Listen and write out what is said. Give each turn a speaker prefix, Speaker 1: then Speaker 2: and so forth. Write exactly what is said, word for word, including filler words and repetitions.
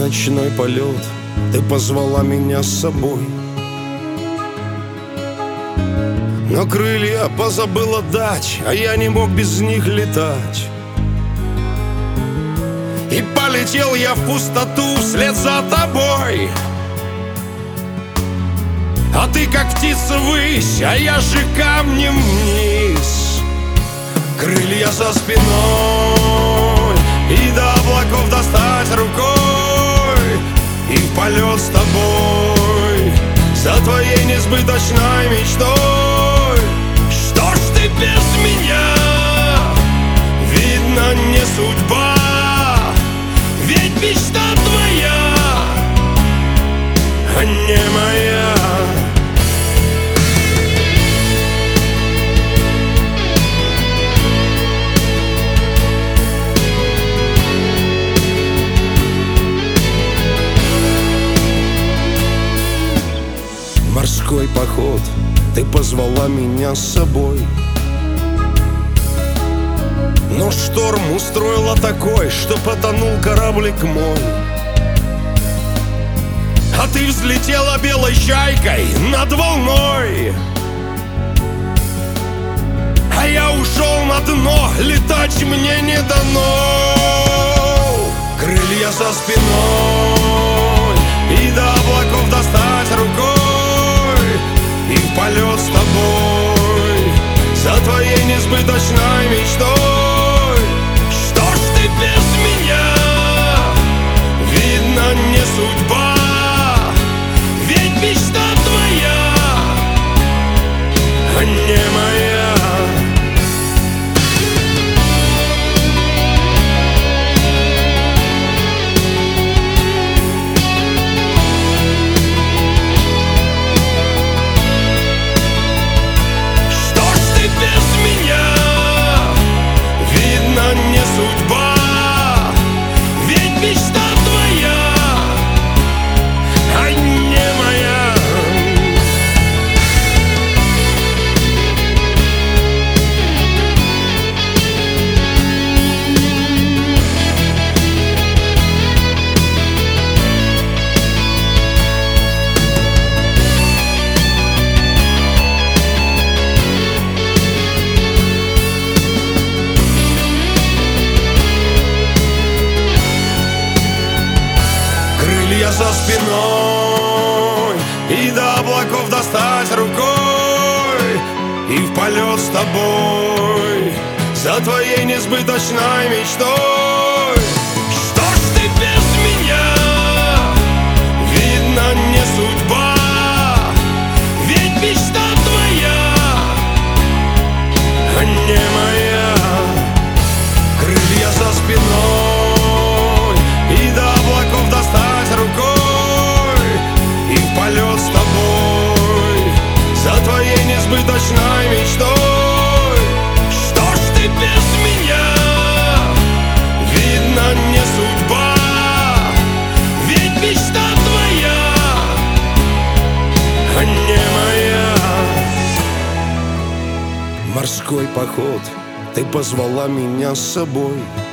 Speaker 1: ночной полет, ты позвала меня с собой. Но крылья позабыла дать, а я не мог без них летать. И полетел я в пустоту вслед за тобой. А ты как птица ввысь, а я же камнем вниз. Крылья за спиной, и до облаков достать рукой, и в полет с тобой, за твоей несбыточной мечтой. Что ж ты без меня? Видно, не судьба, ведь мечта твоя, а не моя. Морской поход, ты позвала меня с собой. Но шторм устроила такой, что потонул кораблик мой. А ты взлетела белой чайкой над волной, а я ушел на дно, летать мне не дано. Крылья за спиной, и до облаков достать рукой, и в полет с тобой, за твоей несбыточной мечтой. Что ж ты без меня? Видно, не судьба, ведь мечта твоя, а не моя. Крылья за спиной, и до облаков достать рукой, и в полет с тобой, за твоей несбыточной мечтой. Что ж ты без меня? Видно, не судьба, ведь мечта твоя, а не моя. Крылья за спиной, и до облаков достать рукой, и в полет с тобой, за твоей несбыточной мечтой. Что ж ты без меня? Видно, не судьба, ведь мечта твоя, а не моя. Морской поход, ты позвала меня с собой.